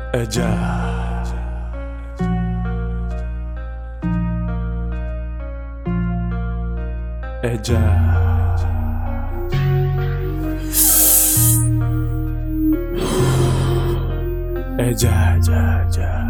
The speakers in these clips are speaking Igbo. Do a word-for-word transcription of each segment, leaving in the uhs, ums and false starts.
Eja Eja Eja Eja Eja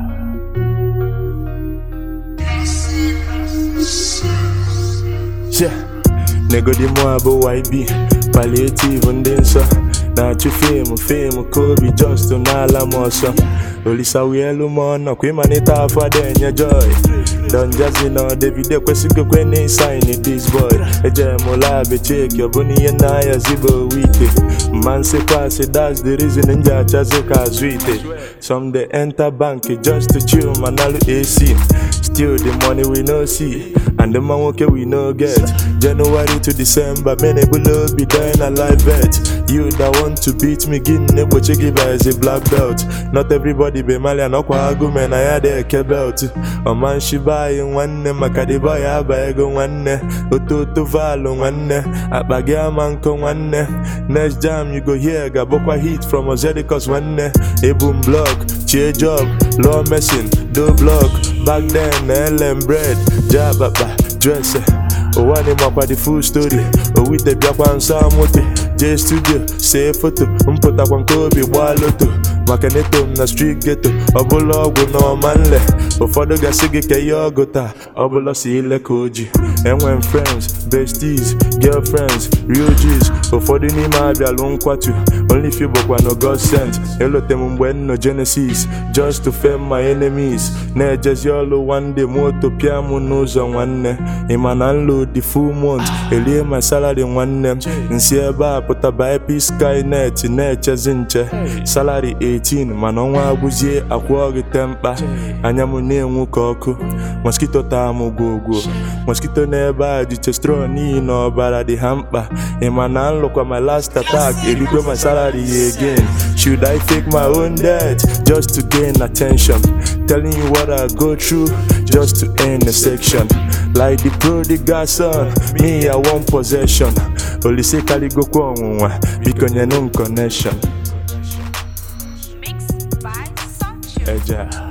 Yeah, nego di moabo Y B palliative ndị nsọ na-achụ fame fame Kobe just n'ala m ọsọ olisa wielu m ọnọ kwa ịmanịta afọ ada enye joy Don Jazzy no David ekwesịgo kwe na sign this boy eje m lab check ọbụna ihe na ya zibo wite man say pass that's the reason nje achazi ka azụ ite some dey enter bank just to chill manalu A C still the money we no see and the man nwoke we no get January to December many below be doing a live bet you that want to beat me gin negbochi give as a black belt not everybody be Malian ọkwa agụme na ya dey eke belt ọman shiba anyị nwanne maka the boy aba ego nwanne ototo valu nwanne akpa gị ama nkọ nwanne next jam you go hear gabokwa hit from Ozedicus nwanne ebum blog chie job law messing do blog back then na L M bread jababa dress owani makwa the full story owite biakwa nso amote J studio say photo mpụtakwa nke obi gbaa loto maka neto m na street ghetto ọbụla ọgwụ na ọmanle ụfọdụ gasị gị ka ihe ọgụ taa ọbụla si ile ka oji enwe m friends besties girlfriends real G's ụfọdụ n'ime abịalụ nkwatu only few bụkwa no God sent elote m mgbe nno Genesis just to fame my enemies na-ejezi ọlụ one day moto pịa m n'ụzọ nwanne ịma na nlo the full month elie my salary nwanne nsi ebe a pụta by P Skynet na-echezi nche salary eighteen mana ọnwa agwụzie akwụọ gị tempa anya m na-enwu ka ọkụ mosquito taa m gwogwo mosquito n'ebe a ji chestron n'ihi na ọbara dị ha mkpa ịma na nlụkwa my last attack erikwe my salary again should I fake my own death just to gain attention telling you what I go through just to end a section like the prodigal son me I want possession olise kaligokwa ọnwụnwa biko nyenu m connection Eja